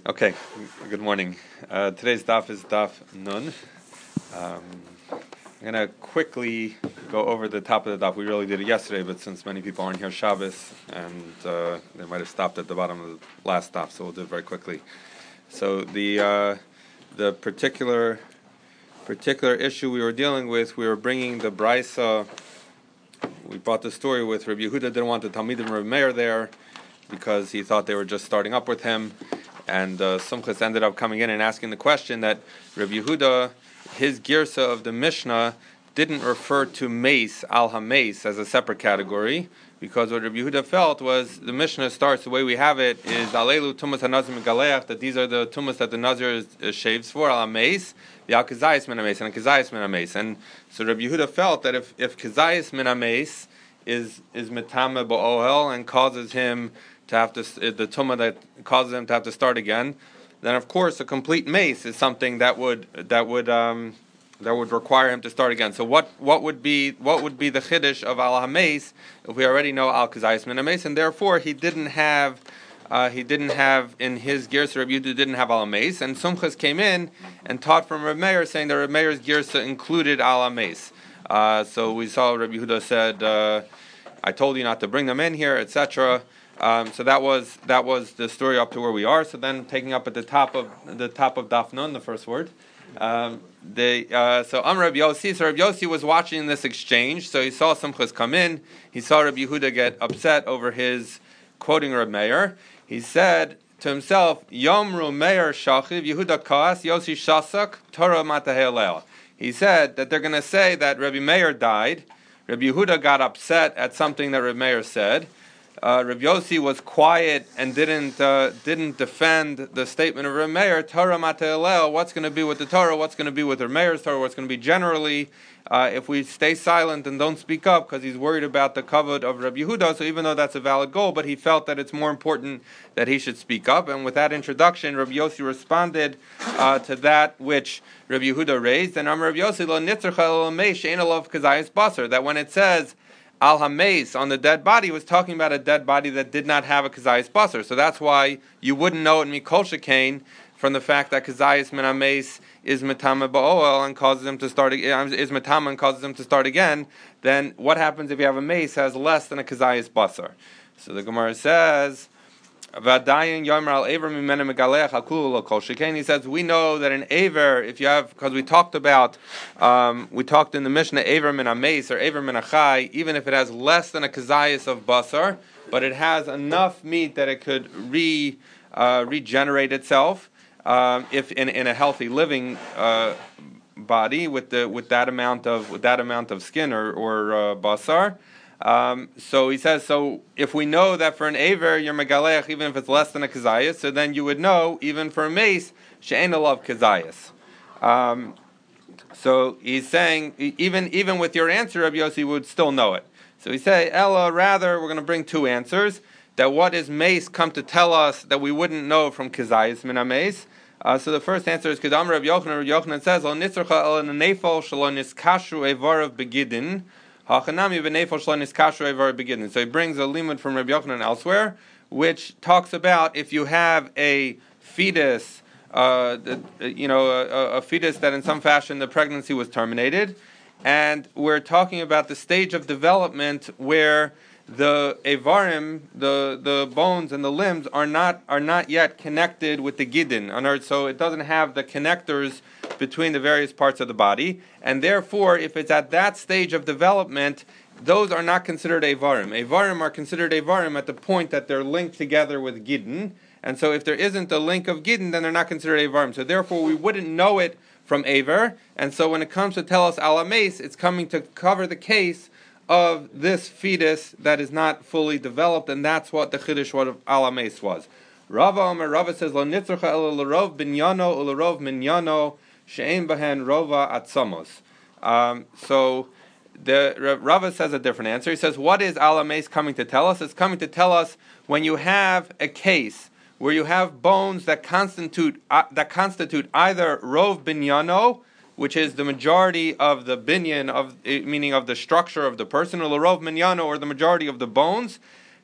Okay, good morning. Today's daf is daf nun. I'm going to quickly go over the top of the daf. We really did it yesterday, but since many people aren't here Shabbos, and they might have stopped at the bottom of the last daf, so we'll do it very quickly. So the particular issue we were dealing with, we were bringing the Brisa. We brought the story with Rabbi Yehuda didn't want the Talmidim and Rabbi Meir there because he thought they were just starting up with him. And Sumchus ended up coming in and asking the question that Rabbi Yehuda, his girsa of the Mishnah, didn't refer to mace, al ha-mace, as a separate category, because what Rabbi Yehuda felt was the Mishnah starts, the way we have it, is alelu tumas ha-nazir megaleach, that these are the tumas that the Nazir shaves for, al ha-mace, the al-kazayis min ha-mace, and al-kazayis min ha-mace. And so Rabbi Yehuda felt that if kazayis min ha-mace is metame ba'ohel and causes him to have to, the tumah that causes him to have to start again, then of course a complete mace is something that would require him to start again. So what would be the chiddush of al ha-mace if we already know al kazayis min ha-mace, and therefore he didn't have in his girsa, Rabbi Yehuda didn't have al ha-mace, and Sumchus came in and taught from Rabbi Meir, saying that Rabbi Meir's girsa included al ha-mace. So we saw Rabbi Yehuda said, I told you not to bring them in here, etc. So that was the story up to where we are. So then, taking up at the top of Daf Nun, the first word. So Rabbi Yossi. So Rabbi Yossi was watching this exchange. So he saw Sumchus come in. He saw Rabbi Yehuda get upset over his quoting Rabbi Meir. He said to himself, Yomru Meir Shachiv Yehuda Kaas Yossi Shasak Torah Matahel. He said that they're going to say that Rabbi Meir died. Rabbi Yehuda got upset at something that Rabbi Meir said. Rabbi Yossi was quiet and didn't defend the statement of Rabbi Meir. Torah Matehel. What's going to be with the Torah? What's going to be with Rabbi Meir's Torah? What's going to be generally if we stay silent and don't speak up, because he's worried about the kavod of Rabbi Yehuda. So even though that's a valid goal, but he felt that it's more important that he should speak up. And with that introduction, Rabbi Yossi responded to that which Rabbi Yehuda raised. And Amar Rabbi Yossi lo nitzarcha el meish she'ein alav kazayis basar. That when it says al ha-mace on the dead body, was talking about a dead body that did not have a kazayis basar. So that's why you wouldn't know it mikol shekain from the fact that kazayis min ha-mace is metame ba'oel and causes him to start is metame and causes him to start again. Then what happens if you have a mace has less than a kazayis basar? So the Gemara says, V'adayin yomer al aver mimene megaleach al kulu lo kol shekain. He says we know that an aver, if you have, because we talked in the Mishnah aver min ha-mace or aver min ha-chai, even if it has less than a kazayis of basar, but it has enough meat that it could regenerate itself, if in a healthy living body with that amount of skin or basar. So he says, so if we know that for an aver, you're megaleach, even if it's less than a kazayas, so then you would know, even for a mace, she'ein alav kazayas. So he's saying, even with your answer, Rabbi Yossi would still know it. So he say, Ella, rather, we're going to bring two answers, that what is mace come to tell us that we wouldn't know from kazayas min ha-mace. So the first answer is, Kedam Rabbi Yochanan. Rabbi Yochanan says, Lo nitzarcha el nefel shelo niskashu evarav begidin. So he brings a limud from Rabbi Yochanan elsewhere, which talks about if you have a fetus, a fetus that in some fashion the pregnancy was terminated, and we're talking about the stage of development where the avarim, the bones and the limbs are not yet connected with the gidin, so it doesn't have the connectors between the various parts of the body, and therefore, if it's at that stage of development, those are not considered avarim. Avarim are considered avarim at the point that they're linked together with gidin, and so if there isn't a link of gidin, then they're not considered avarim. So therefore, we wouldn't know it from aver, and so when it comes to tell us al ha-mace, it's coming to cover the case of this fetus that is not fully developed, and that's what the chiddush of al ha-mace was. Rava says, Lo nitzarcha ela l'rov binyano u'l'rov minyano she'ein bahen rova atzamos. So the Rava says a different answer. He says, what is al ha-mace coming to tell us? It's coming to tell us when you have a case where you have bones that constitute either rov binyano, which is the majority of the binyan, meaning of the structure of the person, or l'rov minyano, or the majority of the bones,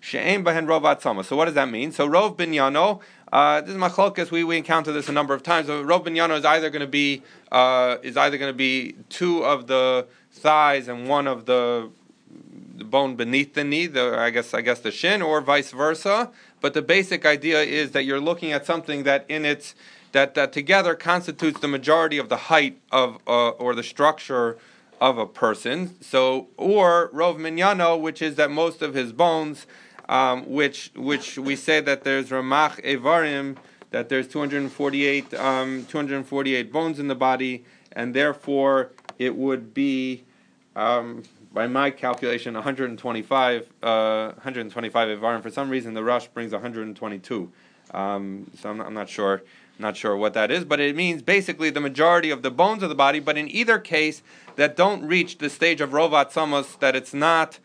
she'ein bahen rov atzamos. So what does that mean? So rov binyano, this is machlokes. We encounter this a number of times. So rov binyano is either going to be two of the thighs and one of the bone beneath the knee, I guess the shin, or vice versa. But the basic idea is that you're looking at something that that together constitutes the majority of the height of or the structure of a person. So, or rov minyano, which is that most of his bones, which we say that there's ramach evarim, that there's 248 bones in the body, and therefore it would be, by my calculation, 125 evarim. For some reason, the Rush brings 122. So I'm not sure. Not sure what that is, but it means basically the majority of the bones of the body. But in either case, that don't reach the stage of rov atzamos, that it's not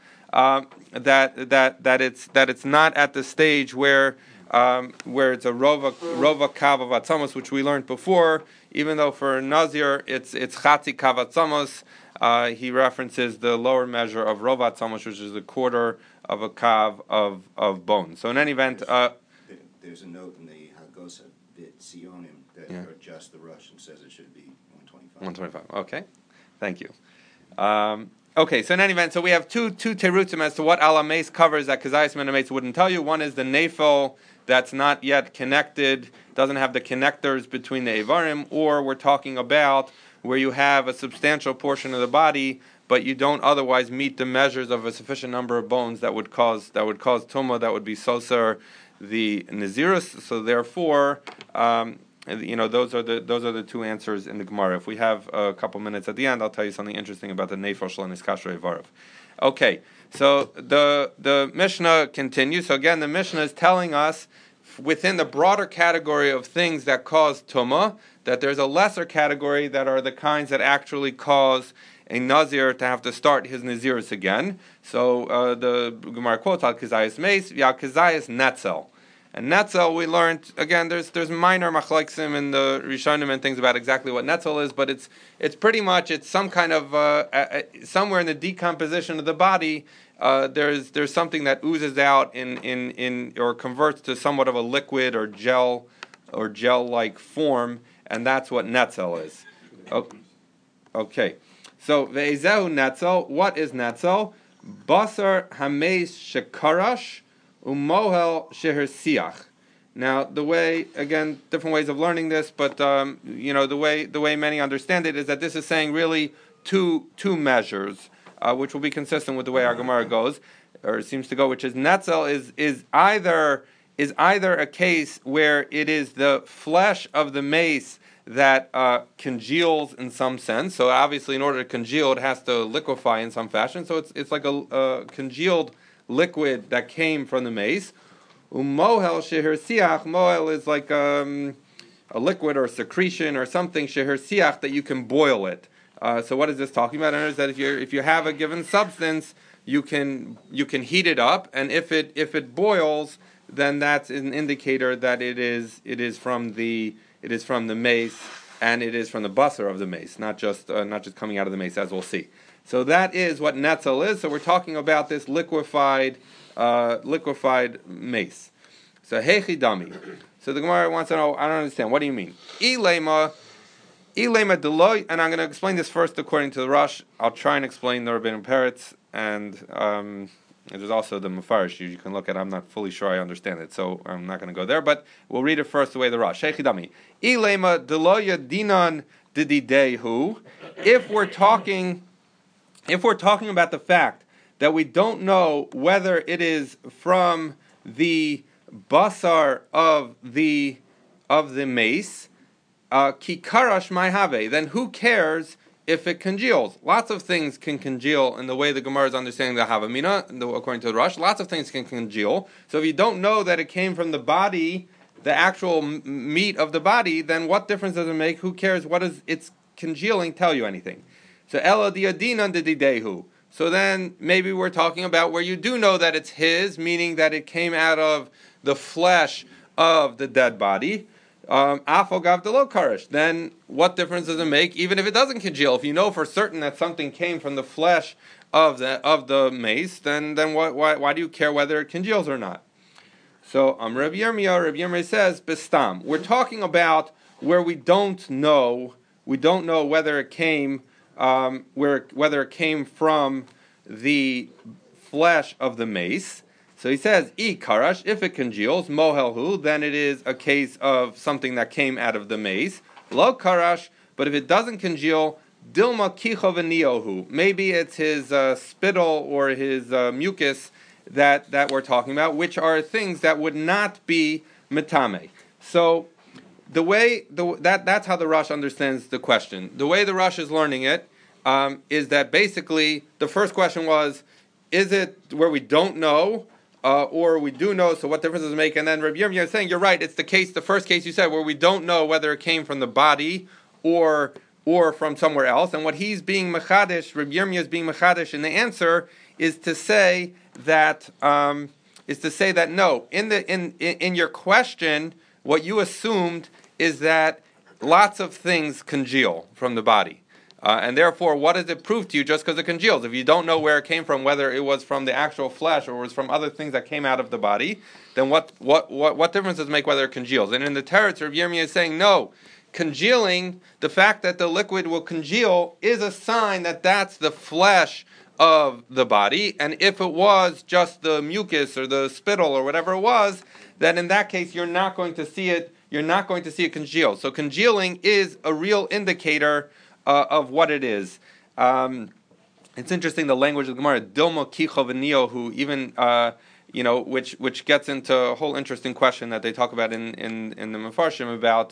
that it's not at the stage where it's a rova kav of atzamos, which we learned before. Even though for Nazir it's chatzi kav atzamos, he references the lower measure of rov atzamos, which is a quarter of a kav of bone. So in any event, there's a note in the Hagosa Sionim that adjusts the Rush and says it should be 125. 125. Okay, thank you. Okay, so in any event, so we have two terutzim as to what alameis covers that Kazayas Menameis wouldn't tell you. One is the nafel that's not yet connected, doesn't have the connectors between the Evarim, or we're talking about where you have a substantial portion of the body, but you don't otherwise meet the measures of a sufficient number of bones that would cause tumah, that would be soser the nazirus. So therefore, those are the two answers in the Gemara. If we have a couple minutes at the end, I'll tell you something interesting about the nefel shel niskashrei varav. Okay, so the Mishnah continues. So again, the Mishnah is telling us within the broader category of things that cause tumah, that there's a lesser category that are the kinds that actually cause a Nazir to have to start his Nazirus again. So the Gemara quotes Al Kazayas Meis, Al Kazayas Netzel. And Netzel, we learned, again, there's minor machleksim in the Rishonim and things about exactly what Netzel is, but it's pretty much, it's some kind of, somewhere in the decomposition of the body, there's something that oozes out in or converts to somewhat of a liquid or gel-like form, and that's what Netzel is. Okay. So, ve'ezehu netzel, what is netzel? Basar hameis shekarash umohel sheher siach. Now, the way, again, different ways of learning this, but the way many understand it is that this is saying really two measures, which will be consistent with the way our Gemara goes, or seems to go, which is netzel is either a case where it is the flesh of the mace that congeals in some sense. So obviously, in order to congeal, it has to liquefy in some fashion. So it's like a congealed liquid that came from the mace. Umohel sheher siach. Mohel is like a liquid or secretion or something sheher siach that you can boil it. So what is this talking about? Is that if you have a given substance, you can heat it up, and if it boils, then that's an indicator that it is from the mace, and it is from the basar of the mace, not just coming out of the mace, as we'll see. So that is what netzel is. So we're talking about this liquefied mace. So heichi dami. So the Gemara wants to know, I don't understand. What do you mean? Ilema deloy, and I'm going to explain this first according to the Rush. I'll try and explain the Rabbeinu Peretz, and there's also the Mefarish you can look at. I'm not fully sure I understand it, so I'm not going to go there. But we'll read it first the way the Rush. Sheichidami. Ilema deloya dinan dididehu. If we're talking about the fact that we don't know whether it is from the basar of the mace, kikarash maihave, then who cares if it congeals? Lots of things can congeal in the way the Gemara is understanding the Havamina, according to the Rush. Lots of things can congeal. So if you don't know that it came from the body, the actual meat of the body, then what difference does it make? Who cares? What does its congealing tell you anything? So ela diadinan dididehu. So then maybe we're talking about where you do know that it's his, meaning that it came out of the flesh of the dead body. Afogav de lo karish. Then what difference does it make, even if it doesn't congeal? If you know for certain that something came from the flesh of the mace, then why do you care whether it congeals or not? So Rabbi Yirmiyah says bestam. We're talking about where we don't know whether it came whether it came from the flesh of the mace. So he says, I karash, if it congeals, mohelhu, then it is a case of something that came out of the mace. Lo karash, but if it doesn't congeal, dilma kicho v'niohu. Maybe it's his spittle or his mucus that we're talking about, which are things that would not be metame. So that's how the Rosh understands the question. The way the Rosh is learning it is that basically the first question was, is it where we don't know? Or we do know, so what difference does it make? And then Rabbi Yirmiyah is saying, you're right, it's the first case you said, where we don't know whether it came from the body or from somewhere else. And what he's being mechadish, Rabbi Yirmiyah is being mechadish in the answer, is to say that no. In your question, what you assumed is that lots of things congeal from the body. And therefore, what does it prove to you just because it congeals? If you don't know where it came from, whether it was from the actual flesh or was from other things that came out of the body, then what difference does it make whether it congeals? And in the Teretz, Rabbi Yirmiyah is saying, no, congealing, the fact that the liquid will congeal is a sign that that's the flesh of the body. And if it was just the mucus or the spittle or whatever it was, then in that case, you're not going to see it congeal. So congealing is a real indicator of what it is. It's interesting, the language of the Gemara, Dilma Kicho V'Nio, who even which gets into a whole interesting question that they talk about in the Mefarshim about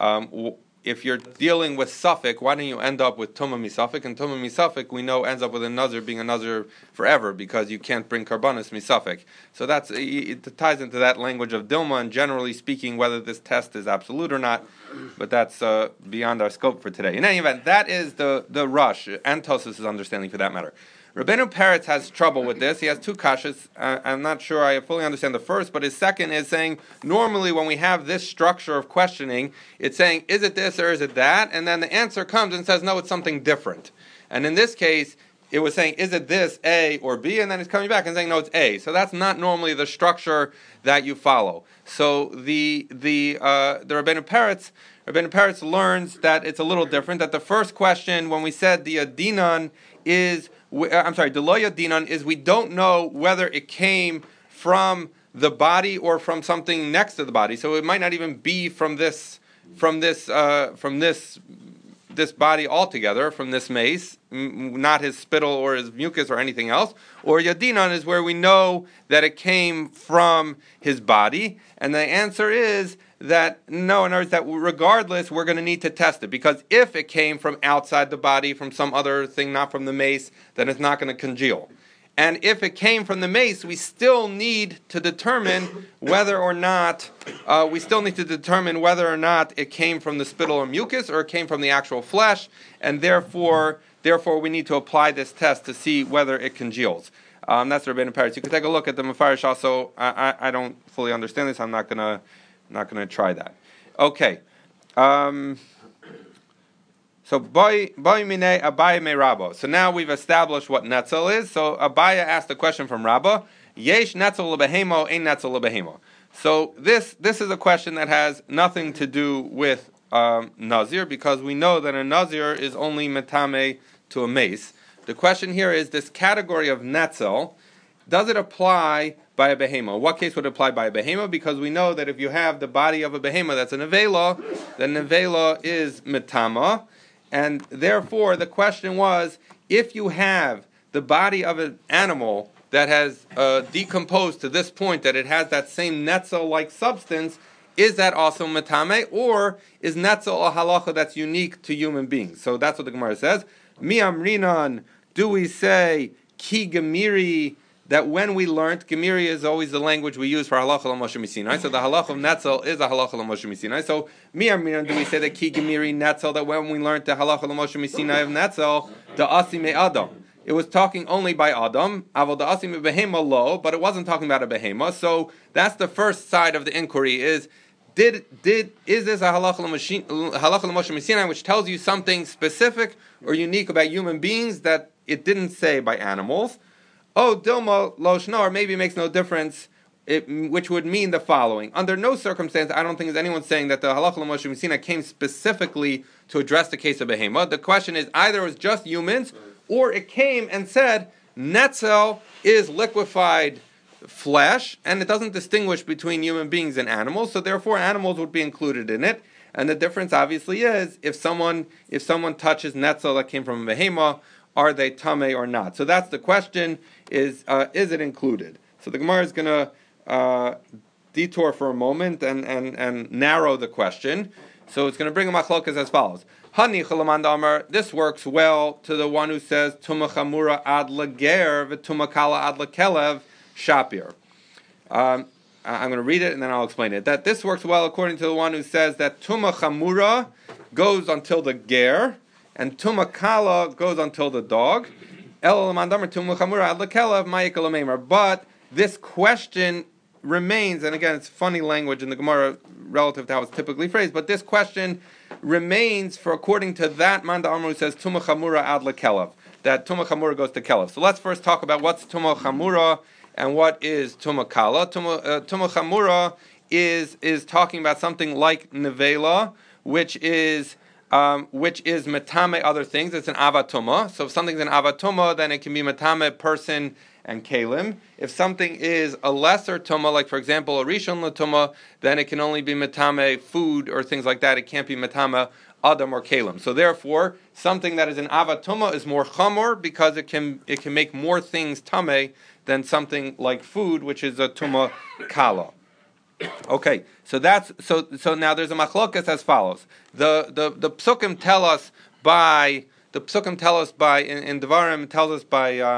if you're dealing with Suffolk, why don't you end up with Tumah Misafik? And Tumah Misafik, we know, ends up with a Nazir being a Nazir forever because you can't bring Karbanis Misafik. So it ties into that language of Dilma, and generally speaking, whether this test is absolute or not, but that's beyond our scope for today. In any event, that is the Rush, and Tosas' understanding for that matter. Rabbeinu Peretz has trouble with this. He has two kashas. I'm not sure I fully understand the first, but his second is saying, normally when we have this structure of questioning, it's saying, is it this or is it that? And then the answer comes and says, no, it's something different. And in this case, it was saying, is it this, A or B? And then it's coming back and saying, no, it's A. So that's not normally the structure that you follow. So the Rabbeinu Peretz learns that it's a little different, that the first question, when we said the Dinan is, Deloya Dinan is we don't know whether it came from the body or from something next to the body. So it might not even be from this body altogether, from this mace, not his spittle or his mucus or anything else. Or Yadinan is where we know that it came from his body. And the answer is that no, in other words, that regardless, we're going to need to test it. Because if it came from outside the body, from some other thing, not from the mace, then it's not going to congeal. And if it came from the mace, we still need to determine whether or not it came from the spittle or mucus or it came from the actual flesh, and therefore we need to apply this test to see whether it congeals. That's the Rabbeinu Peretz. You can take a look at the Mefarish also. I don't fully understand this. I'm not gonna try that. Okay. So boy mine Abaya me Rabba. So now we've established what netzel is. So Abaya asked a question from Rabba. Yesh netzel lebehemo, ein netzel lebehemo. So this is a question that has nothing to do with Nazir, because we know that a Nazir is only metame to a mace. The question here is this category of netzel, does it apply by a behema? What case would it apply by a behema? Because we know that if you have the body of a behema that's a nevela, then nevela is metama. And therefore, the question was, if you have the body of an animal that has decomposed to this point, that it has that same netzel-like substance, is that also metame, or is netzel a halacha that's unique to human beings? So that's what the Gemara says. Mi amrinan, do we say ki gemiri, that when we learned, Gemiri is always the language we use for halacha l'Moshe Misinai. So the halacha of netzel is a halacha l'Moshe Misinai. So miyamiran, do we say that ki Gemiri netzel, that when we learned the halacha l'Moshe Misinai of netzel, the asi me adam, it was talking only by adam, avol the asi me behema lo, but it wasn't talking about a behema. So that's the first side of the inquiry is, is this a halacha l'Moshe Sinai, which tells you something specific or unique about human beings that it didn't say by animals? Oh, Dilma Loshna, or maybe it makes no difference, which would mean the following. Under no circumstance, I don't think there's anyone saying that the halacha l'Moshe Sinai came specifically to address the case of behema. The question is either it was just humans, or it came and said, netzel is liquefied flesh, and it doesn't distinguish between human beings and animals, so therefore animals would be included in it. And the difference obviously is if someone touches netzel that came from a behema, are they tameh or not? So that's the question: is it included? So the Gemara is going to detour for a moment and narrow the question. So it's going to bring a machlokas as follows: Hani chalaman damar. This works well to the one who says tuma chamura ad lager v'tuma kala ad lakelev shapir. I'm going to read it and then I'll explain it. That this works well according to the one who says that tuma chamura goes until the ger, and tuma kala goes until the dog. But this question remains, and again, it's funny language in the Gemara relative to how it's typically phrased, but this question remains for according to that Manda Amru who says tuma chamura ad lekelev, that tuma chamura goes to kelev. So let's first talk about what's tuma chamura and what is tuma kala. Tuma chamura is talking about something like nevela, which is metame other things. It's an avatuma. So if something's an avatuma, then it can be metame person and kalim. If something is a lesser tuma, like for example a rishon latuma, then it can only be metame food or things like that. It can't be metame adam or kalim. So therefore, something that is an avatuma is more chamor because it can make more things tame than something like food, which is a tuma kala. Okay, so now there's a machlokas as follows. The psukim tell us by in Devarim tells us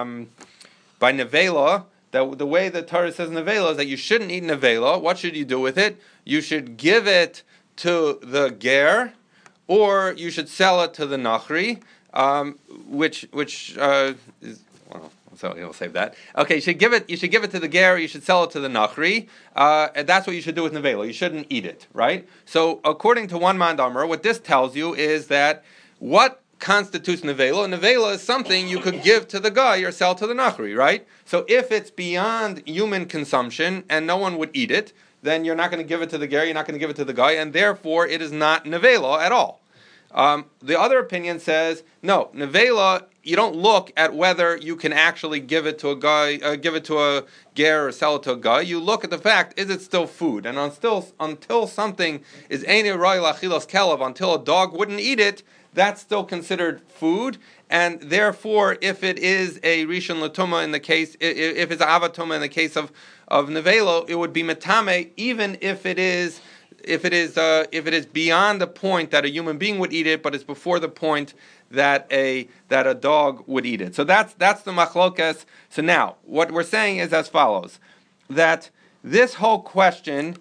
by nevela, that the way the Torah says nevela is that you shouldn't eat nevela. What should you do with it? You should give it to the ger, or you should sell it to the nachri, which is, well, so he'll save that. Okay, you should give it to the ger, you should sell it to the nachri. And that's what you should do with nevela. You shouldn't eat it, right? So according to one mandamer, what this tells you is that what constitutes nevela? Nevela is something you could give to the guy or sell to the nachri, right? So if it's beyond human consumption and no one would eat it, then you're not going to give it to the ger, you're not going to give it to the guy, and therefore it is not nevela at all. The other opinion says, no, nevela, you don't look at whether you can actually give it to a guy, give it to a ger or sell it to a guy. You look at the fact, is it still food? And until something is einei ra'oi l'achilas kelev, until a dog wouldn't eat it, that's still considered food. And therefore, if it is a rishon latuma in the case, if it's avatuma in the case of nevelo, it would be metame, even if it is beyond the point that a human being would eat it, but it's before the point that a dog would eat it. So that's the machlokas. So now what we're saying is as follows: that this whole question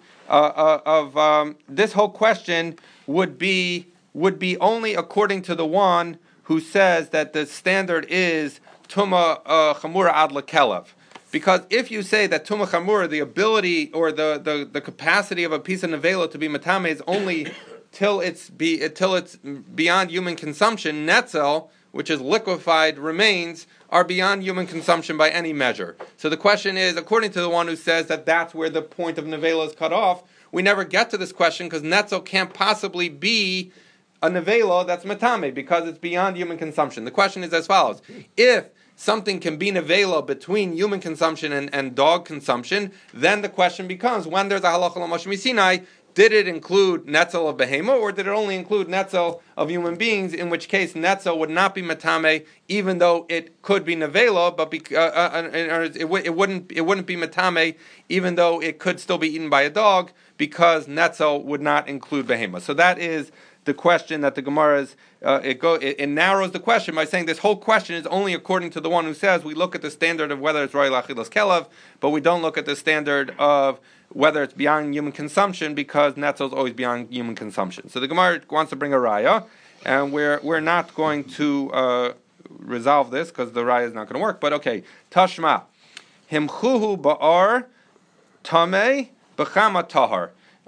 would be only according to the one who says that the standard is tuma chamura ad lekelev. Because if you say that tuma chamura, the ability or the capacity of a piece of nevela to be matame is only till it's beyond human consumption, netzel, which is liquefied remains, are beyond human consumption by any measure. So the question is, according to the one who says that that's where the point of nevela is cut off, we never get to this question because netzel can't possibly be a nevela that's matame because it's beyond human consumption. The question is as follows: if something can be nevela between human consumption and dog consumption, then the question becomes, when there's a halacha l'Moshe Sinai, did it include netzel of behema, or did it only include netzel of human beings, in which case netzel would not be matame, even though it could be nevela, but it wouldn't be matame, even though it could still be eaten by a dog, because netzel would not include behema. So that is the question that the Gemara is, it narrows the question by saying this whole question is only according to the one who says we look at the standard of whether it's ra'oi l'achilas kelev, but we don't look at the standard of whether it's beyond human consumption, because netzel is always beyond human consumption. So the Gemara wants to bring a raya, and we're not going to resolve this because the raya is not going to work. But okay, tashma himchuhu ba'ar tamei b'chama tahar.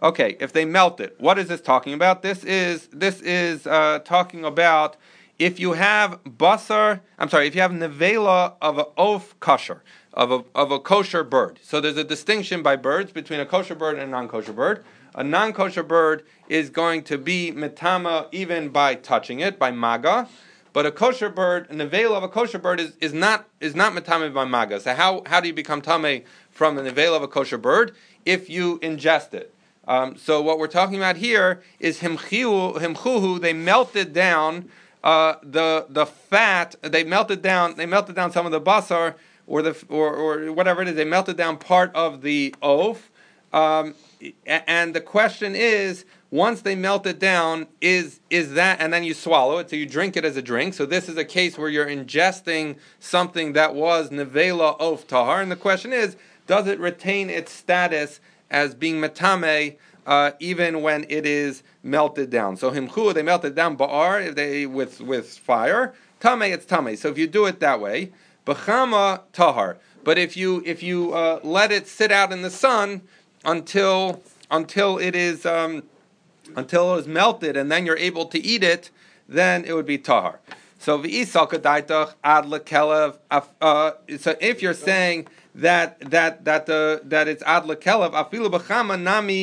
Okay, if they melt it, what is this talking about? This is talking about if you have basar. If you have nevela of an oaf kosher, of a kosher bird. So there's a distinction by birds between a kosher bird and a non-kosher bird. A non-kosher bird is going to be metama even by touching it, by maga. But a kosher bird, a nevela of a kosher bird is not metame by maga. So how do you become tame from a nevela of a kosher bird? If you ingest it. So what we're talking about here is himchuhu. They melted down the fat. They melted down some of the basar or whatever it is. They melted down part of the oaf. And the question is, once they melt it down, is that, and then you swallow it, so you drink it as a drink. So this is a case where you're ingesting something that was nevela of tahar, and the question is, does it retain its status as being metame even when it is melted down? So himchu, they melted down ba'ar with fire. Tame, it's tame. So if you do it that way, b'chama tahar. But if you let it sit out in the sun until it is melted, and then you're able to eat it, then it would be tahar. So v'isal kadaitach ad lekelev. So if you're saying that it's ad lekelev, afilu b'chama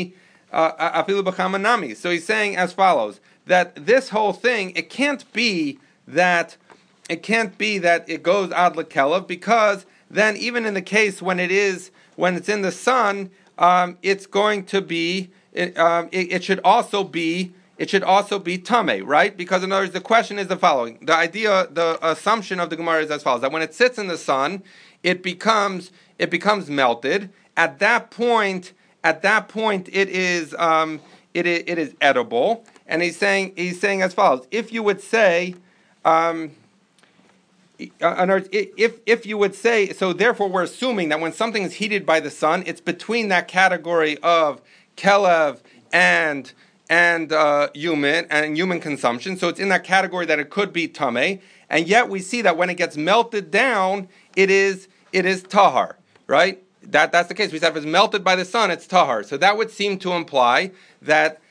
nami. So he's saying as follows: that this whole thing, it can't be that it goes ad lekelev, because then even in the case when it's in the sun, it's going to be. It should also be tameh, right? Because in other words, the question is the following: the assumption of the Gemara is as follows: that when it sits in the sun, it becomes melted. At that point, it is edible. And he's saying as follows: if you would say, if you would say, so therefore we're assuming that when something is heated by the sun, it's between that category of kelev and human consumption. So it's in that category that it could be tameh, and yet we see that when it gets melted down, it is tahar, right? That's the case. We said if it's melted by the sun, it's tahar. So that would seem to imply that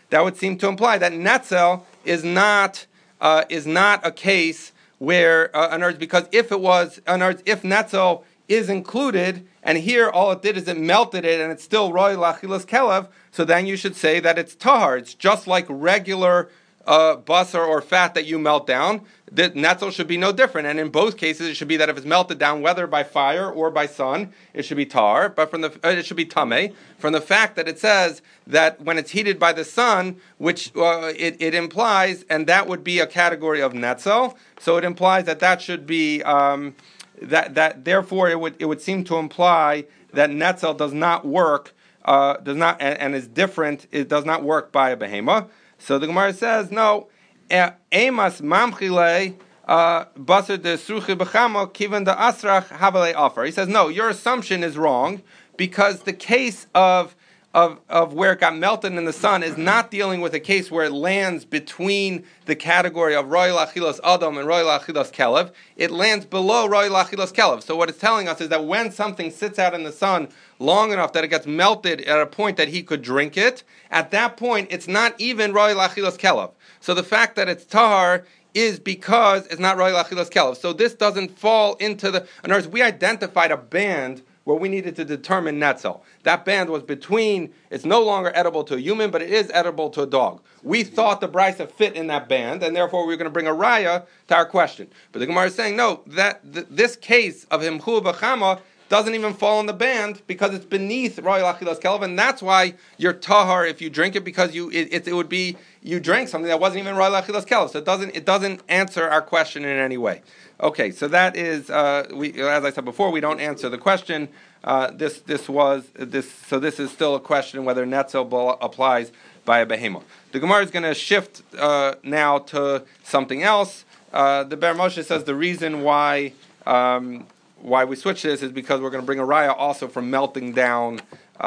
netzel is not a case where because if netzel is included, and here all it did is it melted it, and it's still roy lachilas kelev, so then you should say that it's tahar. It's just like regular basar or fat that you melt down. The netzel should be no different, and in both cases it should be that if it's melted down, whether by fire or by sun, it should be tahar. But it should be tameh. From the fact that it says that when it's heated by the sun, which it implies, and that would be a category of netzel, so it implies that should be. That therefore it would seem to imply that netzel does not work, and is different. It does not work by a behema. So the Gemara says no. Emas mamchile basar de sruchi b'chamo kivan de asrach havale offer. He says no. Your assumption is wrong, because the case of where it got melted in the sun is not dealing with a case where it lands between the category of roy lachilos adam and roy lachilos kelev. It lands below roy lachilos kelev. So what it's telling us is that when something sits out in the sun long enough that it gets melted at a point that he could drink it, at that point it's not even roy lachilos kelev. So the fact that it's tahar is because it's not roy lachilos kelev. So this doesn't fall into the. In other words, we identified a band where we needed to determine netzel. That band was between, it's no longer edible to a human, but it is edible to a dog. We thought the brisa fit in that band, and therefore we were going to bring a raya to our question. But the Gemara is saying, no, this case of himchu b'chama doesn't even fall in the band, because it's beneath roy lachilas kelev, and that's why you're tahar if you drink it, because it would be, you drank something that wasn't even roy lachilas kelev. So it doesn't answer our question in any way. Okay, so that is, as I said before, we don't answer the question. This is still a question whether netzel applies by a behema. The Gemara is going to shift now to something else. The Ber Moshe says the reason why we switch this is because we're going to bring a raya also from melting down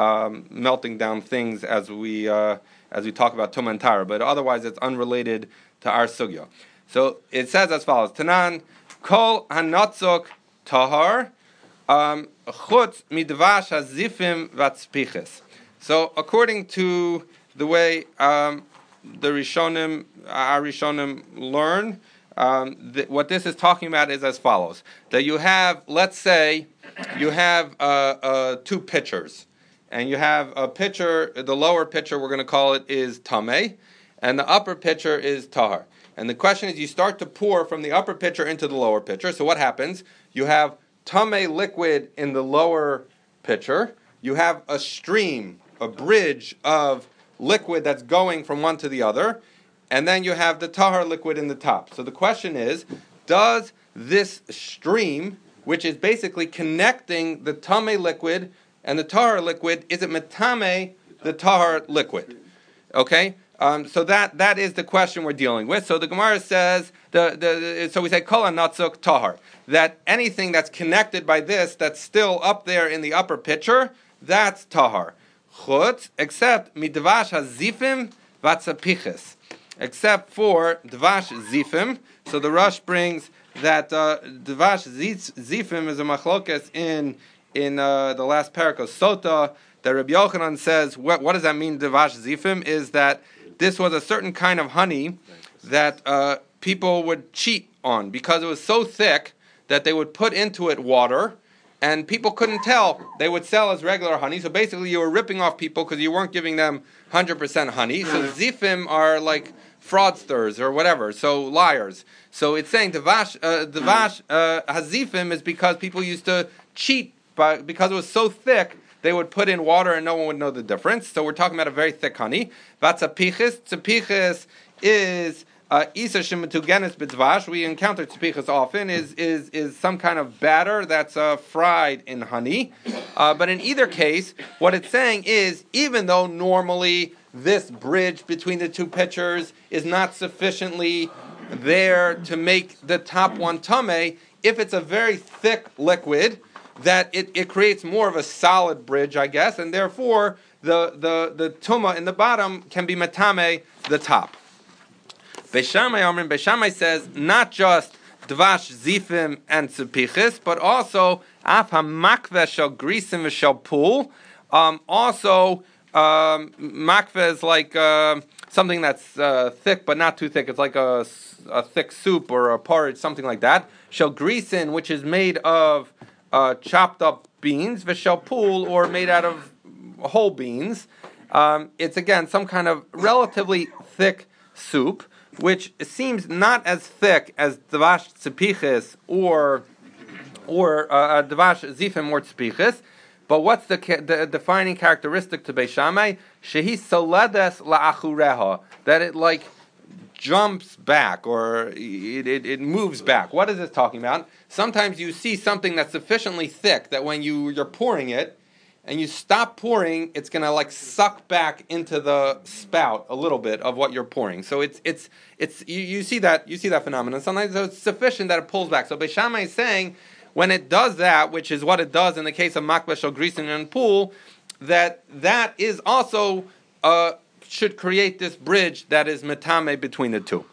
things as we talk about Tumah and Tara, but otherwise it's unrelated to our sugya. So it says as follows: Tanan kol hanatzok tahar chutz midvash hazifim vatzpiches. So according to the way the Rishonim, our Rishonim learn, what this is talking about is as follows: that you have, let's say, you have two pitchers, and you have a pitcher. The lower pitcher, we're going to call it, is tameh, and the upper pitcher is tahar. And the question is, you start to pour from the upper pitcher into the lower pitcher. So what happens? You have tameh liquid in the lower pitcher. You have a stream, a bridge of liquid that's going from one to the other, and then you have the tahar liquid in the top. So the question is, does this stream, which is basically connecting the tameh liquid and the tahar liquid, is it metame the tahar liquid? Okay, so that is the question we're dealing with. So the Gemara says, so we say kol hanatzuk tahar, that anything that's connected by this, that's still up there in the upper pitcher, that's tahar. Chutz, except midvash hazifim vatzapiches, except for dvash zifim. So the Rush brings that dvash zifim is a machlokes in the last parak of Sota. That Rabbi Yochanan says, what does that mean? Dvash zifim is that this was a certain kind of honey that people would cheat on because it was so thick that they would put into it water. And people couldn't tell. They would sell as regular honey. So basically you were ripping off people because you weren't giving them 100% honey. So zifim are like fraudsters or whatever, so liars. So it's saying devash hazifim is because people used to cheat because it was so thick, they would put in water and no one would know the difference. So we're talking about a very thick honey. Vatzapiches. Tzapiches is Isa Shematugenis B'Dvash, we encounter tzapichas often, is some kind of batter that's fried in honey. But in either case, what it's saying is, even though normally this bridge between the two pitchers is not sufficiently there to make the top one tameh, if it's a very thick liquid, that it creates more of a solid bridge, I guess, and therefore the tumah in the bottom can be matame the top. Beishamai says not just dvash zifim and tzepichis, but also af hamakve shel grisim v'shel pool. Also, makve is like something that's thick but not too thick. It's like a thick soup or a porridge, something like that. Shel grisin, which is made of chopped up beans, v'shel pool, or made out of whole beans. It's again some kind of relatively thick soup, which seems not as thick as dvash tzepiches or dvash zifim or tzepiches. But what's the defining characteristic to Beis Shammai? Shehi soledes la'achureha, that it like jumps back or it moves back. What is this talking about? Sometimes you see something that's sufficiently thick that when you're pouring it, and you stop pouring, it's going to like suck back into the spout a little bit of what you're pouring. So it's you see that phenomenon. Sometimes it's sufficient that it pulls back. So Beis Shammai is saying when it does that, which is what it does in the case of makbeh shel grisin and pool, that is also should create this bridge that is metame between the two.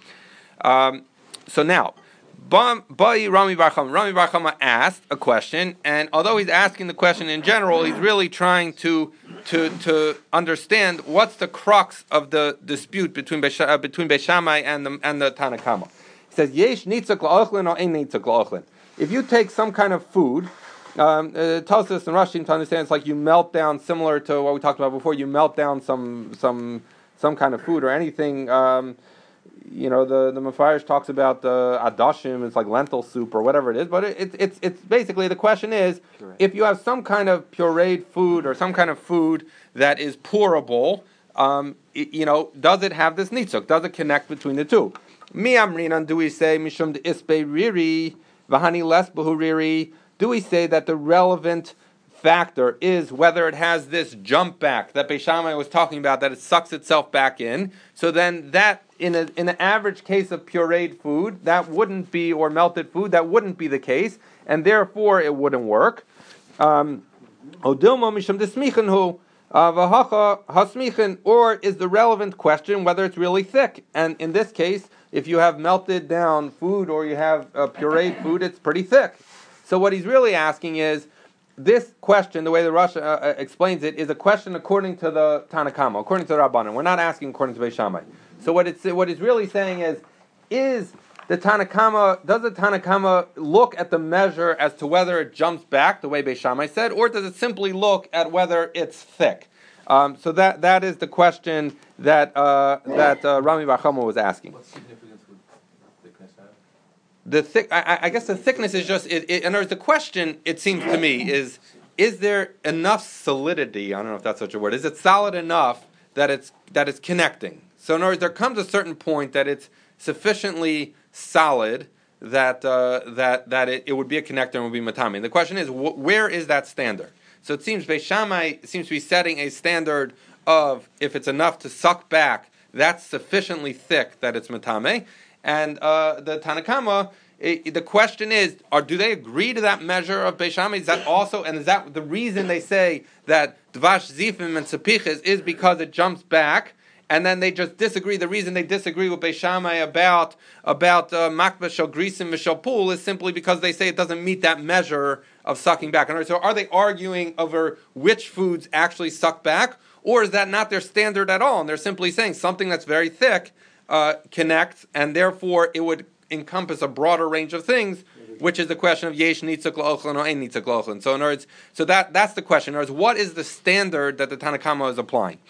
So now, Rami Bar Chama asked a question, and although he's asking the question in general, he's really trying to understand what's the crux of the dispute between Beis Shammai and the Tanna Kama. He says, Yesh nitzuk la'ochlin or ein nitzuk la'ochlin. If you take some kind of food, Tosfos and Rashi to understand, it's like you melt down, similar to what we talked about before. You melt down some kind of food or anything. The Mefarish talks about adashim. It's like lentil soup or whatever it is. But it's basically the question is, if you have some kind of pureed food or some kind of food that is pourable, does it have this nitzuk? Does it connect between the two? Mi amrinan, do we say mishum de ispe riri v'hani les behu riri? Do we say that the relevant factor is whether it has this jump back that Beis Shammai was talking about, that it sucks itself back in? So then that in an average case of pureed food, that wouldn't be, or melted food, that wouldn't be the case, and therefore it wouldn't work. Or is the relevant question whether it's really thick? And in this case, if you have melted down food or you have pureed food, it's pretty thick. So what he's really asking is, this question, the way the Rosh explains it, is a question according to the Tanakama, according to the Rabbanan. We're not asking according to Beis Shammai. So what it's really saying is does the Tanakama look at the measure as to whether it jumps back, the way Beis Shammai said, or does it simply look at whether it's thick? So that is the question that Rami Bar Chama was asking. What significance would thickness have? I guess the thickness is just. In other words, the question, it seems to me, is there enough solidity? I don't know if that's such a word. Is it solid enough that it's connecting? So in other words, there comes a certain point that it's sufficiently solid that it would be a connector and would be matami. And the question is, where is that standard? So it seems Beis Shammai seems to be setting a standard of if it's enough to suck back, that's sufficiently thick that it's matame. And the Tanakama, the question is, do they agree to that measure of Beis Shammai? Is that also, and is that the reason they say that Dvash Zifim and Tzapiches is because it jumps back? And then they just disagree. The reason they disagree with Beis Shammai about Makbah Shel Grisim V'Shel Pool is simply because they say it doesn't meet that measure of sucking back. So are they arguing over which foods actually suck back? Or is that not their standard at all? And they're simply saying something that's very thick connects, and therefore it would encompass a broader range of things, which is the question of yesh nitzuk la'ochlin or ein nitzuk la'ochlin. So in other words, that's the question. In other words, what is the standard that the Tanakama is applying?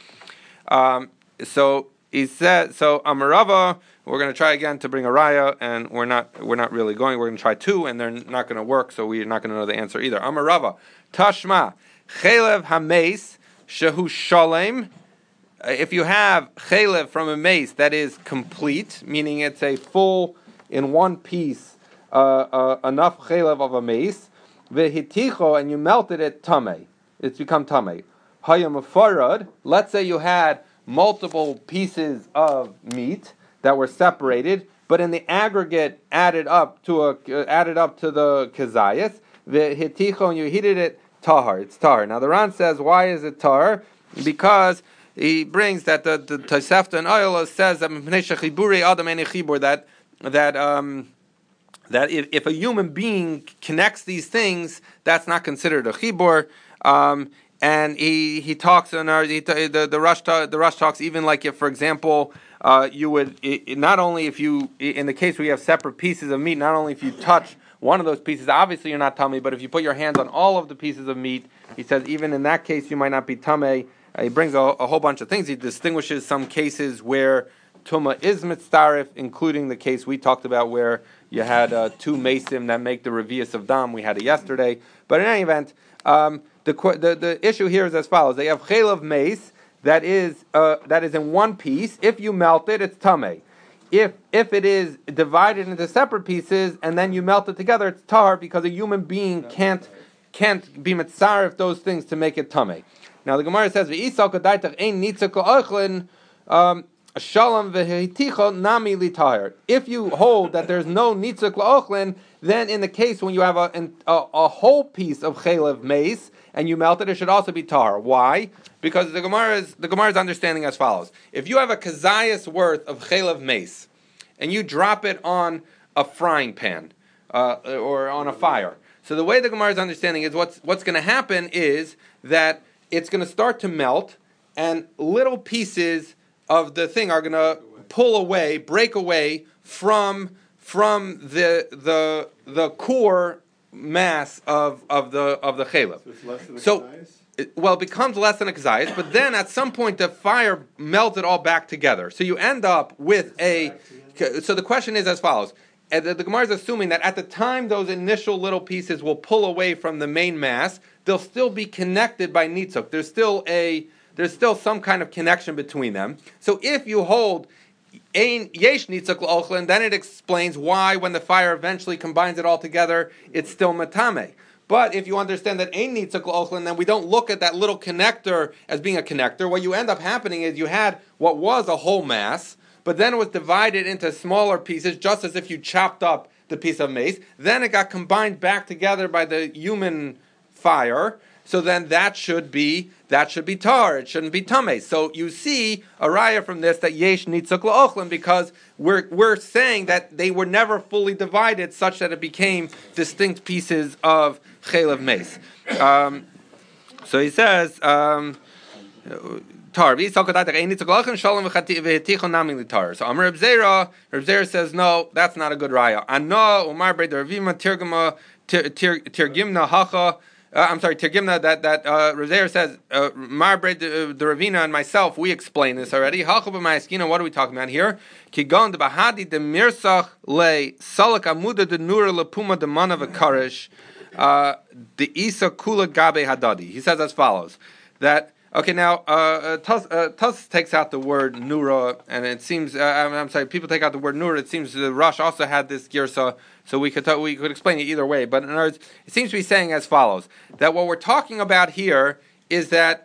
So he said. So Amarava, we're going to try again to bring a raya, and we're not really going. We're going to try two, and they're not going to work. So we're not going to know the answer either. Amarava, Tashma, Chelev Hameis Shehu Shalem. If you have chelev from a mace that is complete, meaning it's a full, in one piece, enough chelev of a mace, vehiticho, and you melted it tamei, it's become tamei. Hayam farad. Let's say you had multiple pieces of meat that were separated, but in the aggregate added up to the kazayas. Vehiticho, and you heated it tahar. It's tahar. Now the Ran says, why is it tahar? Because he brings that the Tosefta and Oil says that if a human being connects these things, that's not considered a chibur. And he talks in the Rush talks even like if, for example, you would not only if you in the case where you have separate pieces of meat, not only if you touch one of those pieces, obviously you're not tummy, but if you put your hands on all of the pieces of meat, he says even in that case you might not be tummy. He brings a whole bunch of things. He distinguishes some cases where Tumah is mitzaref, including the case we talked about where you had two mesim that make the revius of dam. We had it yesterday. But in any event, the issue here is as follows. They have chelev mace that is in one piece. If you melt it, it's tameh. If it is divided into separate pieces and then you melt it together, it's tar, because a human being can't be mitzaref those things to make it tameh. Now the Gemara says, if you hold that there's no nitzuk la'ochlin, then in the case when you have a whole piece of chelev mace and you melt it, it should also be tar. Why? Because the Gemara's understanding as follows: if you have a kazayas worth of chelev mace and you drop it on a frying pan or on a fire, so the way the Gemara's understanding is what's going to happen is that it's going to start to melt, and little pieces of the thing are going to break away from the core mass of the chelev. So it's less than a it becomes less than a kazayas, but then at some point the fire melts it all back together. So you end up with so the question is as follows. The Gemara is assuming that at the time those initial little pieces will pull away from the main mass, they'll still be connected by nitzuk. There's still some kind of connection between them. So if you hold ein yesh nitzuk la'ochlin, then it explains why when the fire eventually combines it all together, it's still matame. But if you understand that ein nitzuk la'ochlin, then we don't look at that little connector as being a connector. What you end up happening is you had what was a whole mass, but then it was divided into smaller pieces, just as if you chopped up the piece of mace. Then it got combined back together by the human fire. So then that should be tar. It shouldn't be tameh. So you see a raya from this that yesh nitzuk la'ochlin, because we're saying that they were never fully divided such that it became distinct pieces of chaylev meis. So he says, Tar. So Amar Reb Zera says, no, that's not a good raya. Ano Umar Brei Ravima Tirgimna Hacha. Tirgimna, that Reb Zera says, Mar Brei the Ravina and myself, we explained this already. Hacha b'ma'askina, what are we talking about here? Kigon de Bahadi de Mirsach le Salak Amuda de Nura le Puma de Mana v'Karish the Isa Kula Gabe Hadadi. He says as follows, that okay, now Tus takes out the word Nura, and it seems people take out the word Nura. It seems the Rush also had this girsa, so we could explain it either way. But in other words, it seems to be saying as follows, that what we're talking about here is that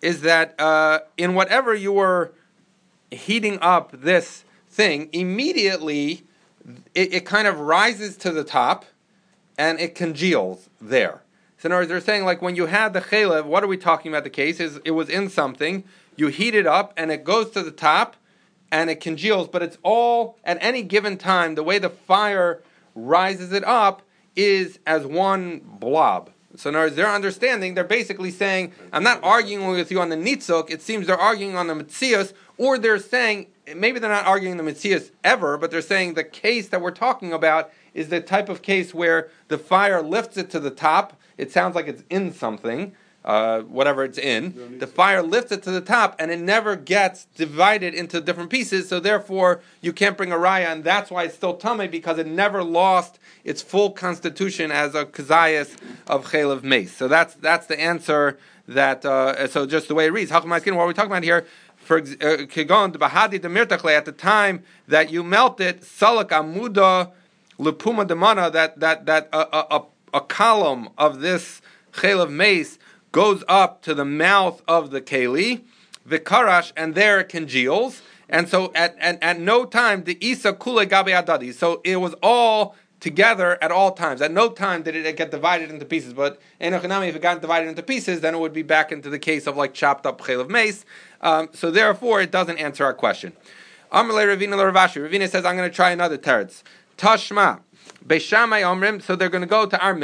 in whatever you were heating up this thing, immediately it kind of rises to the top and it congeals there. So in other words, they're saying, like, when you had the chaylev, what are we talking about? The case is it was in something, you heat it up, and it goes to the top, and it congeals, but it's all, at any given time, the way the fire rises it up is as one blob. So in other words, their understanding, they're basically saying, I'm not arguing with you on the nitzuk, it seems they're arguing on the metzias, or they're saying, maybe they're not arguing the metzias ever, but they're saying the case that we're talking about is the type of case where the fire lifts it to the top. It sounds like it's in something, whatever it's in. The fire lifts it to the top, and it never gets divided into different pieces, so therefore you can't bring a raya, and that's why it's still tamei, because it never lost its full constitution as a kazayas of chaylev meis. So that's the answer that, so just the way it reads. What are we talking about here? For Kigon, the Bahadi de Mirtachle, at the time that you melt it, Salak Amuda Lepuma Demana, that a column of this chaylev meis goes up to the mouth of the keli, vikarash, and there it congeals. And so at no time the isa kule gabe adadi. So it was all together at all times. At no time did it get divided into pieces. But enochinami, if it got divided into pieces, then it would be back into the case of like chopped up chaylev meis. So therefore, it doesn't answer our question. Amalei Ravina Ravashi. Ravina says, I'm going to try another teretz. Tashma. Beishamai Omrim, so they're going to go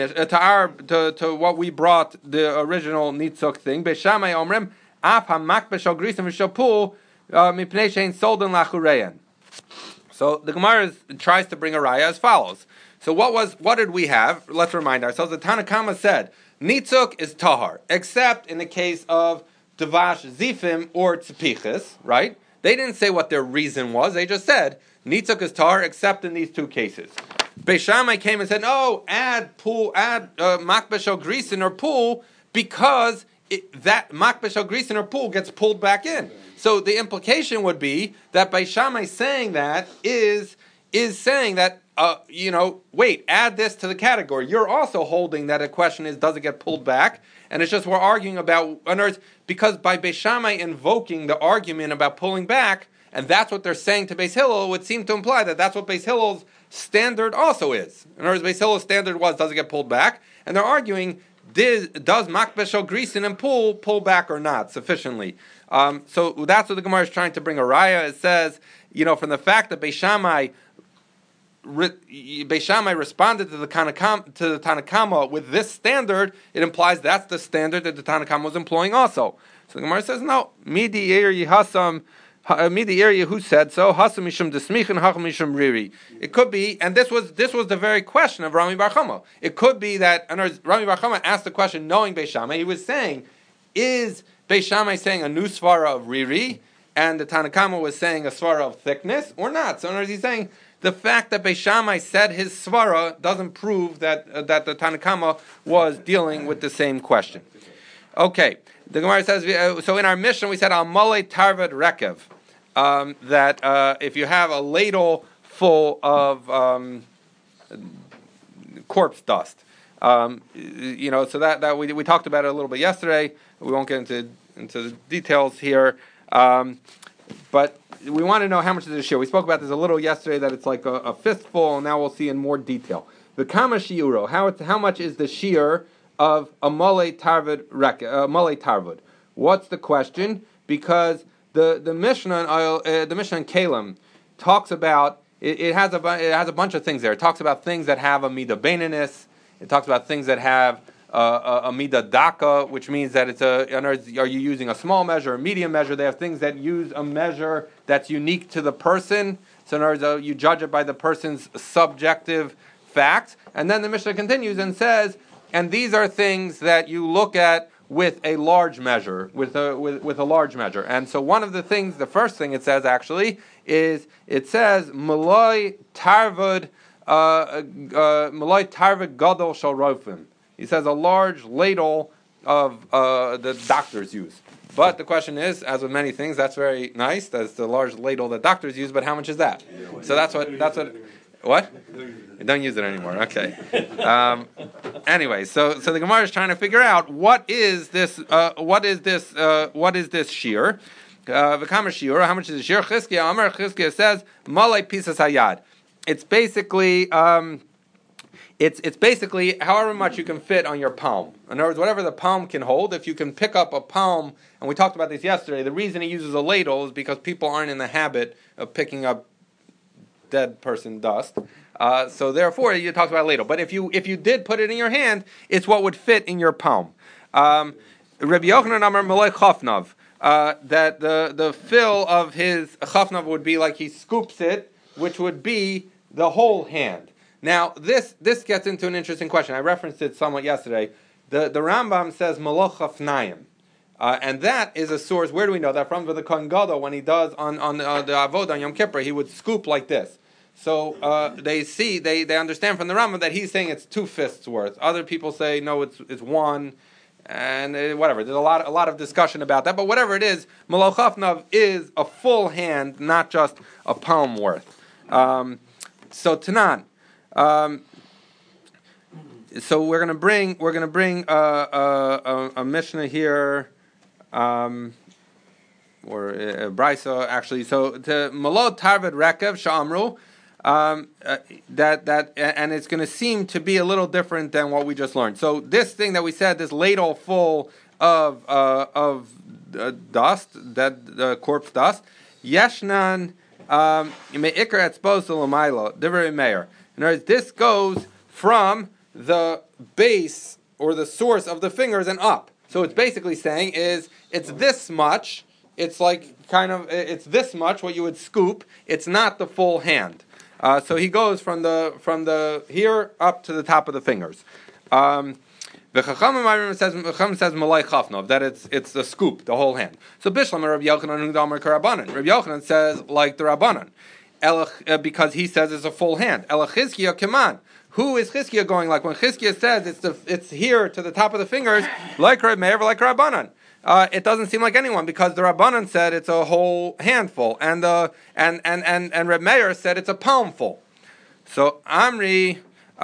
to what we brought, the original nitzuk thing. Beishamai Omrim, Af hamakbesh al grisim v'shapul mipnei shein solden lachureyan. So the Gemara tries to bring a raya as follows. So what did we have? Let's remind ourselves. The Tanakama said nitzuk is tahar, except in the case of devash zifim or tzipichis, right? They didn't say what their reason was. They just said nitzuk is tahar, except in these two cases. Beis Shammai came and said, no, add makbesh al grisin or pool, because that makbesh al grisin or pool gets pulled back in. So the implication would be that Beis Shammai saying that is saying that, wait, add this to the category. You're also holding that a question is, does it get pulled back? And it's just we're arguing about, because by Beis Shammai invoking the argument about pulling back, and that's what they're saying to Beis Hillel, it would seem to imply that that's what Beis Hillel's standard also is. In other words, Beis Hillel's standard was, does it get pulled back? And they're arguing, does makbesh al grisin and pull back or not sufficiently? So that's what the Gemara is trying to bring a raya. It says, from the fact that Beis Shammai responded to the Tanakama with this standard, it implies that's the standard that the Tanakama was employing also. So the Gemara says, no, midi yer yihasam. The area who said so, Hasam Mishum Desmichin, Hacham Mishum Riri. It could be, and this was the very question of Rami Bar Chama. It could be that, Rami Bar Chama asked the question knowing Beis Shammai. He was saying, is Beis Shammai saying a new svara of Riri, and the Tanakama was saying a svara of thickness, or not? So in other words, he's saying the fact that Beis Shammai said his svara doesn't prove that the Tanakama was dealing with the same question. Okay. The Gemara says, so in our mission we said, Al Malei Tarvad Rekev, that if you have a ladle full of corpse dust, so that we talked about it a little bit yesterday. We won't get into the details here, but we want to know how much is the shear. We spoke about this a little yesterday, that it's like a fistful, and now we'll see in more detail. The Kama Shiuro, how much is the shear of a Malei Tarvud? What's the question? Because the Mishnah in Kalim talks about it has a bunch of things there. It talks about things that have a midah beininus. It talks about things that have a midah daka, which means that it's in other words, are you using a small measure, a medium measure? They have things that use a measure that's unique to the person. So in other words, you judge it by the person's subjective facts. And then the Mishnah continues and says, and these are things that you look at with a large measure, with a large measure. And so one of the things, the first thing it says actually, is it says, Maloi tarvud gadol shel rofim. He says a large ladle of the doctors use. But the question is, as with many things, that's very nice. That's the large ladle that doctors use. But how much is that? So that's what. What? You don't use it anymore. Okay. Anyway, so the Gemara is trying to figure out what is this shear? V'kama shiur? How much is the shear? Chizkiah Amar Chizkiah says malay pisas hayad. It's basically. It's basically however much you can fit on your palm. In other words, whatever the palm can hold. If you can pick up a palm, and we talked about this yesterday, the reason he uses a ladle is because people aren't in the habit of picking up dead person dust. So therefore, you talked about a ladle. But if you did put it in your hand, it's what would fit in your palm. Rabbi Yochanan Amar Malay Chafnav, that the fill of his chafnav would be like he scoops it, which would be the whole hand. Now, this gets into an interesting question. I referenced it somewhat yesterday. The Rambam says Maloch Chafnayim. And that is a source. Where do we know that from? For the Kohen Gadol, when he does on the Avodah on Yom Kippur, he would scoop like this. So they understand from the Rambam that he's saying it's 2 fists worth. Other people say no, it's 1, and whatever. There's a lot of discussion about that. But whatever it is, Maloch Chafnav is a full hand, not just a palm worth. So Tanan. So we're gonna bring a Mishnah here, or a Brisa actually. So to Malod Tarvad Rekev Shamru, that and it's going to seem to be a little different than what we just learned. So this thing that we said, this ladle full of dust, that corpse dust, Yeshnan Meikar Etzbos L'Maylo Divrei Meir. In other words, this goes from the base or the source of the fingers and up. So it's basically saying is it's this much. It's like it's this much what you would scoop. It's not the full hand. So he goes from the here up to the top of the fingers. The Chacham says Malay Chafnov, that it's the scoop, the whole hand. So Bishlam Rabbi Yochanan Hudamar Karabanan. Rabbi Yochanan says like the Rabbanan. Because he says it's a full hand. Elachizkiah Keman. Who is Chizkiah going like? When Chizkiah says it's here to the top of the fingers, like Reb Meir, like Rabbanan. It doesn't seem like anyone because the Rabbanan said it's a whole handful, and Reb Meir said it's a palmful. So Amri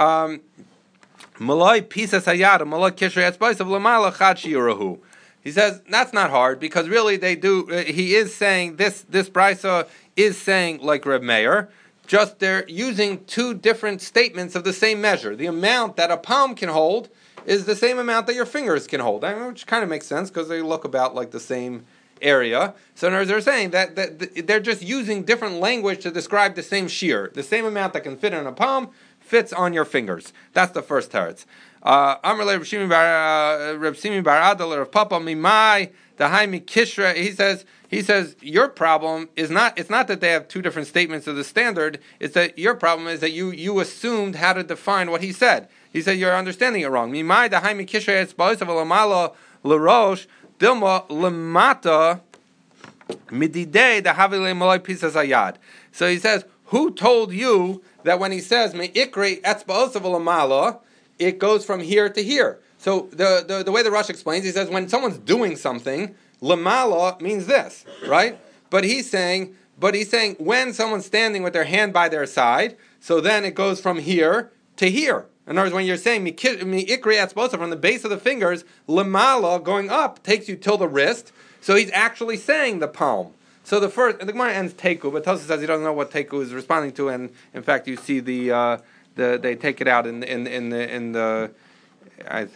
Malay Pisas Hayad Malay Kishrei Etzbais of Lamala Chachi Yurahu. He says that's not hard because really they do. He is saying this brisa is saying like Reb Meir, just they're using 2 different statements of the same measure. The amount that a palm can hold is the same amount that your fingers can hold, which kind of makes sense because they look about like the same area. So in other words, they're saying that they're just using different language to describe the same shear. The same amount that can fit in a palm fits on your fingers. That's the first teretz. Amar le Reb Shimi bar Adal Rav Papa mimai dahaimi kishra. He says your problem is not. It's not that they have 2 different statements of the standard. It's that your problem is that you assumed how to define what he said. He said you're understanding it wrong. Mimai dahaimi kishra etzba'os of alamala l'rosh dilma lemata mididei dahavile malay pisas hayad. So he says, who told you that when he says meikre etzba'os of alamala, it goes from here to here? So the way the Rush explains, he says when someone's doing something, lamala means this, right? But he's saying when someone's standing with their hand by their side, so then it goes from here to here. In other words, when you're saying ikri etzbosa from the base of the fingers, lamala going up takes you till the wrist. So he's actually saying the palm. So the Gemara ends teku, but Tosfos says he doesn't know what teku is responding to, and in fact you see they take it out in the I think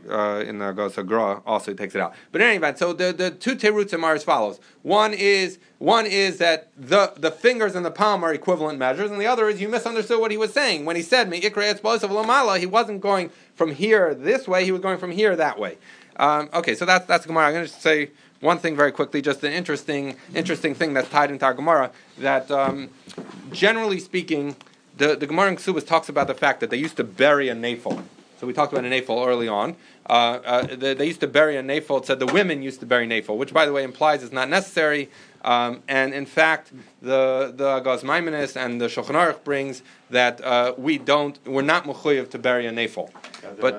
in the Gosa Gra also takes it out. But in any event, so the two terutzim are as follows. One is that the fingers and the palm are equivalent measures, and the other is you misunderstood what he was saying. When he said Me'ikra Etzbos of Lamala, he wasn't going from here this way, he was going from here that way. Okay, so that's Gemara. I'm going to say one thing very quickly, just an interesting thing that's tied into our Gemara, that generally speaking, the Gemara in Ksubas talks about the fact that they used to bury a nafel. So we talked about a nafel early on. They used to bury a nafel. It said the women used to bury nafel, which, by the way, implies it's not necessary. And in fact, the Agaz Maimonides and the Shulchan Aruch brings that we're not mechuyev to bury a nafel. But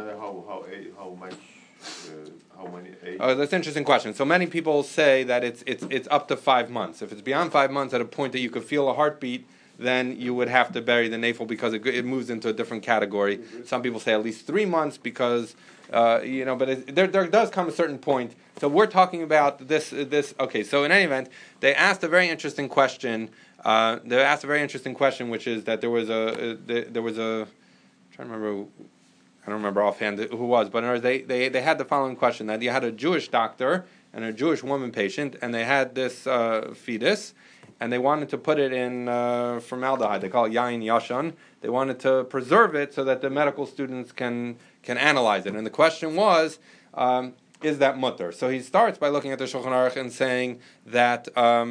how many age? That's an interesting question. So many people say that it's up to 5 months. If it's beyond 5 months, at a point that you could feel a heartbeat, then you would have to bury the nafel because it moves into a different category. Some people say at least 3 months because, but there does come a certain point. So we're talking about this. Okay, so in any event, they asked a very interesting question. Which is that there was a I'm trying to remember. I don't remember offhand who was, but in other words, they had the following question: that you had a Jewish doctor and a Jewish woman patient, and they had this fetus, and they wanted to put it in formaldehyde. They call it yain yashan. They wanted to preserve it so that the medical students can analyze it. And the question was, is that mutter? So he starts by looking at the Shulchan Aruch and saying that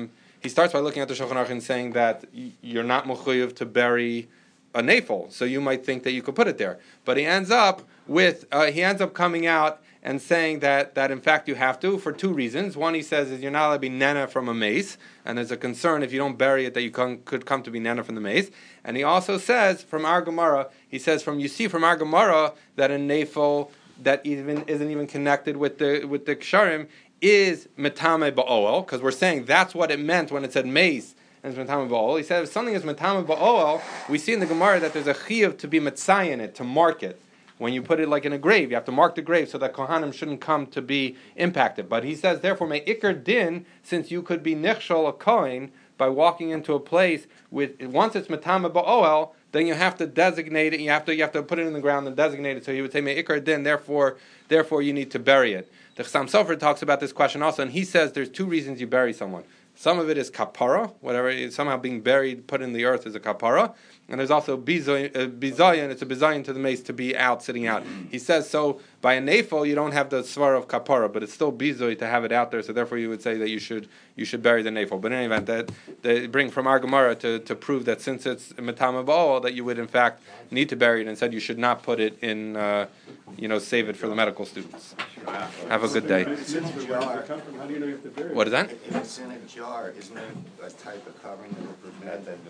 you're not mechuyev to bury a nafel, so you might think that you could put it there. But he ends up coming out and saying that in fact you have to, for two reasons. One, he says, is you're not allowed to be nana from a mace, and there's a concern if you don't bury it that you could come to be nana from the mace. And he also says from our Gemara, from our Gemara that a nafel that isn't even connected with the ksharim is metame ba'oel, because we're saying that's what it meant when it said mace. And it's metame ba'oel. He said if something is metame ba'oel, we see in the Gemara that there's a chiyuv to be metzayin it, to mark it. When you put it like in a grave, you have to mark the grave so that Kohanim shouldn't come to be impacted. But he says, therefore, may ikar din, since you could be nichshol a kohen by walking into a place with, once it's metame ba'oel, then you have to designate it. You have to put it in the ground and designate it. So he would say, may ikar din, therefore you need to bury it. The Chassam Sofer talks about this question also, and he says there's two reasons you bury someone. Some of it is kapara, whatever is somehow being buried, put in the earth is a kapara. And there's also bizayin, it's a bizayin to the mace to be out, sitting out. He says, so by a nafel, you don't have the svara of kapara, but it's still bizoy to have it out there, so therefore you would say that you should bury the nafel. But in any event, that they bring from our Gemara to prove that since it's metame ba'ol, that you would in fact need to bury it, and said you should not put it in, save it for the medical students. Have a good day. How do you know you have to bury it? What is that? If it's in a jar, isn't it a type of covering that will prevent the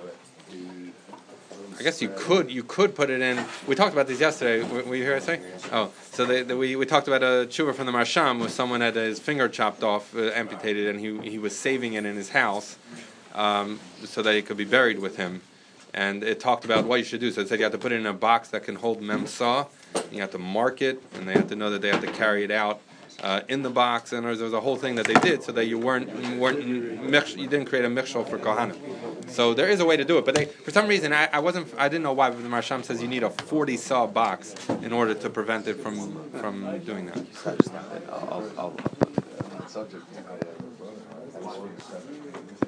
I guess you could put it in. We talked about this yesterday. Were you here, I say? Oh, so we talked about a tshuva from the Marsham where someone had his finger chopped off, amputated, and he was saving it in his house so that it could be buried with him. And it talked about what you should do. So it said you have to put it in a box that can hold memsa. You have to mark it, and they have to know that they have to carry it out in the box. And there was a whole thing that they did so that you didn't create a mikshol for kohanim. So there is a way to do it, but for some reason I didn't know why. But the Marsham says you need a 40 saw box in order to prevent it from doing that. I'll subject.